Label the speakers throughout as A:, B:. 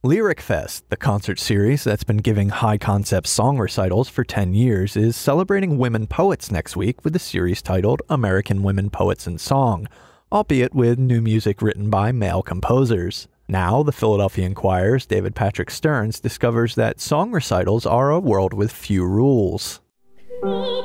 A: Lyric Fest, the concert series that's been giving high-concept song recitals for 10 years, is celebrating women poets next week with a series titled American Women Poets in Song, albeit with new music written by male composers. Now, the Philadelphia Inquirer's David Patrick Stearns discovers that song recitals are a world with few rules.
B: On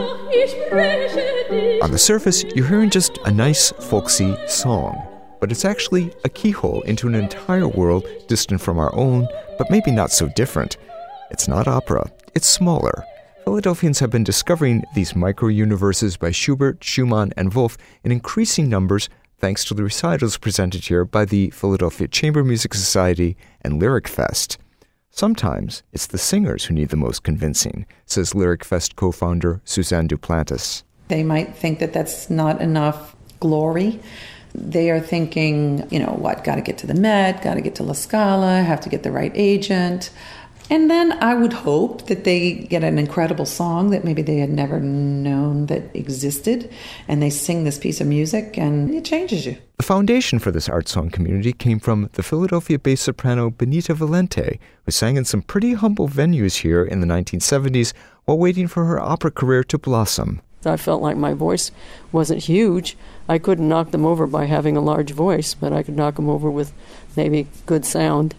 B: the surface, you're hearing just a nice, folksy song. But it's actually a keyhole into an entire world distant from our own, but maybe not so different. It's not opera, it's smaller. Philadelphians have been discovering these micro-universes by Schubert, Schumann, and Wolf in increasing numbers thanks to the recitals presented here by the Philadelphia Chamber Music Society and Lyric Fest. Sometimes it's the singers who need the most convincing, says Lyric Fest co-founder Suzanne Duplantis.
C: They might think that that's not enough glory. They are thinking, got to get to the Met, got to get to La Scala, have to get the right agent. And then I would hope that they get an incredible song that maybe they had never known that existed, and they sing this piece of music, and it changes you.
B: The foundation for this art song community came from the Philadelphia-based soprano Benita Valente, who sang in some pretty humble venues here in the 1970s while waiting for her opera career to blossom.
D: I felt like my voice wasn't huge. I couldn't knock them over by having a large voice, but I could knock them over with maybe good sound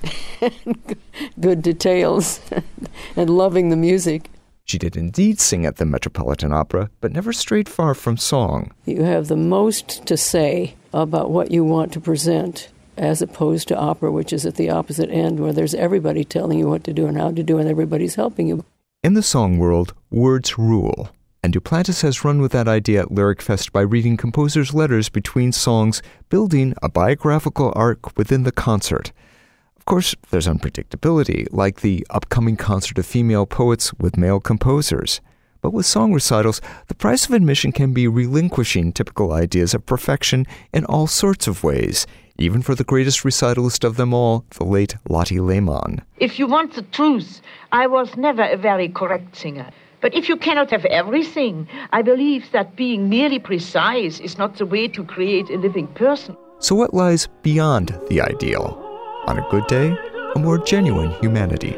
D: and good details and loving the music.
B: She did indeed sing at the Metropolitan Opera, but never strayed far from song.
D: You have the most to say about what you want to present, as opposed to opera, which is at the opposite end, where there's everybody telling you what to do and how to do, and everybody's helping you.
B: In the song world, words rule. And Duplantis has run with that idea at Lyric Fest by reading composers' letters between songs, building a biographical arc within the concert. Of course, there's unpredictability, like the upcoming concert of female poets with male composers. But with song recitals, the price of admission can be relinquishing typical ideas of perfection in all sorts of ways, even for the greatest recitalist of them all, the late Lotte Lehmann.
E: If you want the truth, I was never a very correct singer. But if you cannot have everything, I believe that being merely precise is not the way to create a living person.
B: So what lies beyond the ideal? On a good day, a more genuine humanity.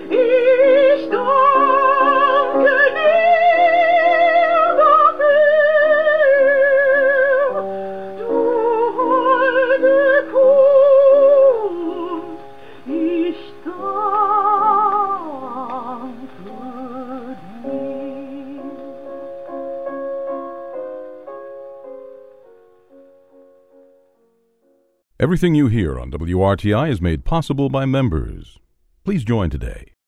F: Everything you hear on WRTI is made possible by members. Please join today